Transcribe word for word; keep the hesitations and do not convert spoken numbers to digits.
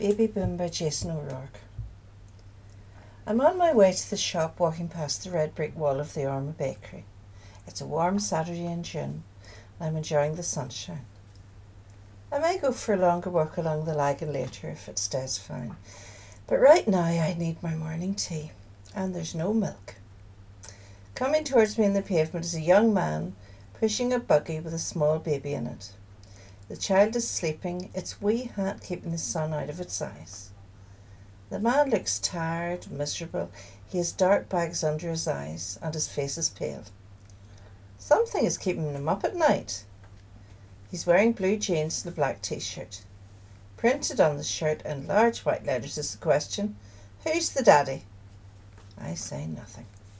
Baby Boom by Jason O'Rourke. I'm on my way to the shop, walking past the red brick wall of the Arma Bakery. It's a warm Saturday in June, and I'm enjoying the sunshine. I may go for a longer walk along the Lagan later if it stays fine, but right now I need my morning tea, and there's no milk. Coming towards me in the pavement is a young man pushing a buggy with a small baby in it. The child is sleeping, its wee hat keeping the sun out of its eyes. The man looks tired, miserable. He has dark bags under his eyes, and his face is pale. Something is keeping him up at night. He's wearing blue jeans and a black t-shirt. Printed on the shirt in large white letters is the question, "Who's the daddy?" I say nothing.